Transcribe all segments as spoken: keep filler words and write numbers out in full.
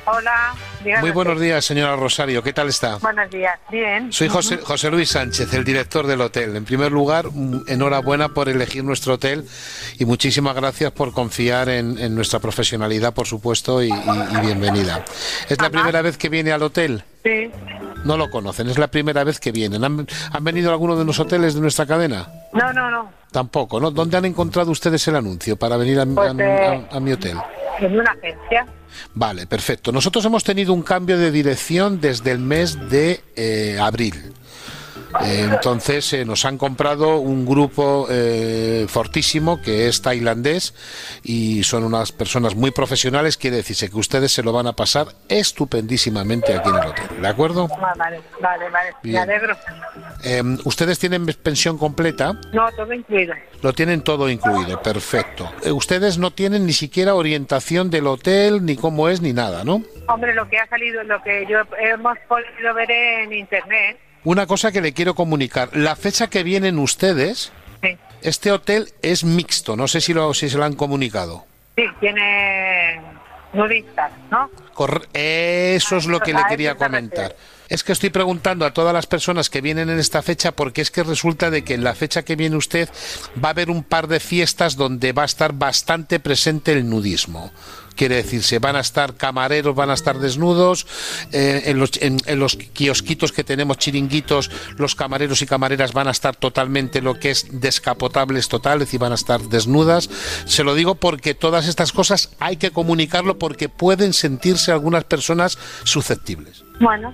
Hola, dígame. Muy buenos días, señora Rosario. ¿Qué tal está? Buenos días, bien. Soy José, José Luis Sánchez, el director del hotel. En primer lugar, enhorabuena por elegir nuestro hotel y muchísimas gracias por confiar en, en nuestra profesionalidad, por supuesto, y, y, y bienvenida. ¿Es la Ajá. primera vez que viene al hotel? Sí. No lo conocen, es la primera vez que vienen. ¿Han, han venido a alguno de los hoteles de nuestra cadena? No, no, no. Tampoco, ¿no? ¿Dónde han encontrado ustedes el anuncio para venir a, Pues, a- eh, a- a mi hotel? En una agencia. Vale, perfecto. Nosotros hemos tenido un cambio de dirección desde el mes de eh, abril. Eh, entonces eh, nos han comprado un grupo eh, fortísimo que es tailandés y son unas personas muy profesionales. Quiere decirse que ustedes se lo van a pasar estupendísimamente aquí en el hotel, ¿de acuerdo? Ah, vale, vale, vale. Me Bien. alegro. Eh, ¿Ustedes tienen pensión completa? No, todo incluido. Lo tienen todo incluido, perfecto. Eh, ustedes no tienen ni siquiera orientación del hotel, ni cómo es, ni nada, ¿no? Hombre, lo que ha salido, lo que yo hemos podido ver en internet. Una cosa que le quiero comunicar, la fecha que vienen ustedes, Sí, este hotel es mixto, no sé si, lo, si se lo han comunicado. sí, tiene nudistas, ¿no? Corre- Eso es lo que le A quería eso se comentar. refiere. Es que estoy preguntando a todas las personas que vienen en esta fecha porque es que resulta de que en la fecha que viene usted va a haber un par de fiestas donde va a estar bastante presente el nudismo. Quiere decirse, van a estar camareros, van a estar desnudos, eh, en, los, en, en los kiosquitos que tenemos, chiringuitos, los camareros y camareras van a estar totalmente lo que es descapotables total, es decir, van a estar desnudas. Se lo digo porque todas estas cosas hay que comunicarlo porque pueden sentirse algunas personas susceptibles. Bueno,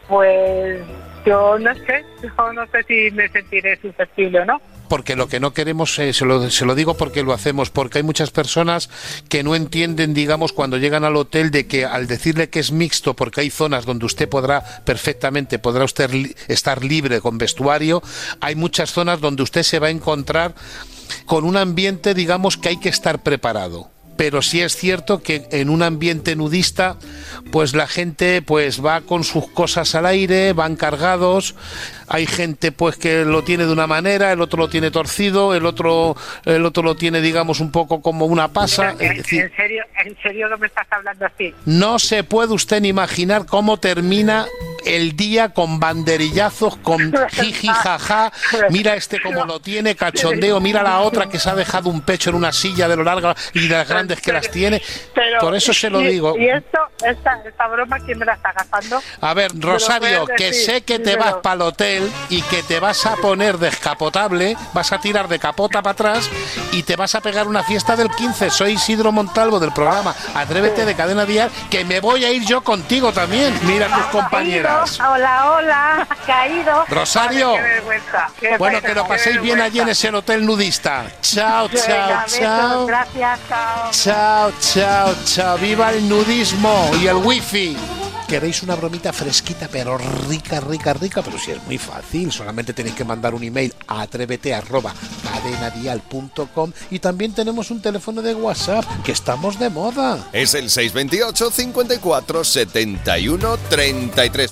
pues yo no sé, yo no sé si me sentiré susceptible o no. Porque lo que no queremos, eh, se, lo, se lo digo porque lo hacemos, porque hay muchas personas que no entienden, digamos, cuando llegan al hotel de que al decirle que es mixto, porque hay zonas donde usted podrá perfectamente, podrá usted li- estar libre con vestuario, hay muchas zonas donde usted se va a encontrar con un ambiente, digamos, que hay que estar preparado. Pero sí es cierto que en un ambiente nudista, pues la gente pues va con sus cosas al aire, van cargados. Hay gente pues que lo tiene de una manera, el otro lo tiene torcido, el otro el otro lo tiene, digamos, un poco como una pasa. ¿En, Es decir, en serio, en serio no me estás hablando así? no se puede usted ni imaginar cómo termina el día con banderillazos, con jiji, jaja, mira este como lo tiene, cachondeo, mira la otra que se ha dejado un pecho en una silla de lo larga y de las grandes que las tiene. Pero, Por eso se lo y- digo. ¿Y esto, esta, esta broma, quién me la está gastando? A ver, Rosario, puedes que decir, sé que te dímelo. vas para el hotel y que te vas a poner descapotable, vas a tirar de capota para atrás y te vas a pegar una fiesta del quince. Soy Isidro Montalvo del programa Atrévete de Cadena Dial, que me voy a ir yo contigo también. Mira tus compañeras. Caído. Hola, hola, caído. Rosario, Qué vergüenza. qué bueno, que lo qué paséis bien allí en vergüenza. ese hotel nudista. Chao, chao, Venga, besos, chao. gracias, chao. Chao, chao, chao. Viva el nudismo y el wifi. ¿Queréis una bromita fresquita, pero rica, rica, rica? Pero si es muy fácil, solamente tenéis que mandar un email a atrévete arroba cadenadial punto com y también tenemos un teléfono de WhatsApp, que estamos de moda. Es el seis dos ocho, cincuenta y cuatro, setenta y uno, treinta y tres.